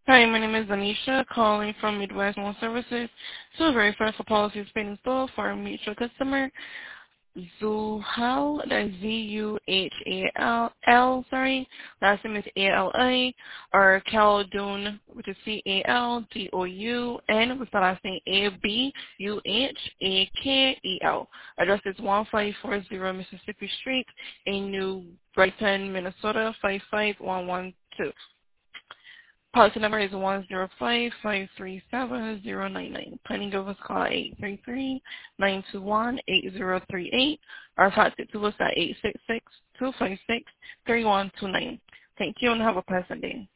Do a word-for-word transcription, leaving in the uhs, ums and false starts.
Hi, my name is Anisha, calling from Midwest Loan Services. So verify for policy is paid in full for a mutual customer, Zuhal, that's Z U H A L L, sorry. Last name is A L A, or Caldoun, which is C A L D O U N, with the last name A B U H A K E L. Address is one five four zero Mississippi Street in New Brighton, Minnesota, five five one one two. Policy number is one zero five five three seven zero nine nine. Planning of us call eight three three nine two one eight zero three eight. Our fax it to us at eight six six two five six three one two nine. Thank you and have a pleasant day.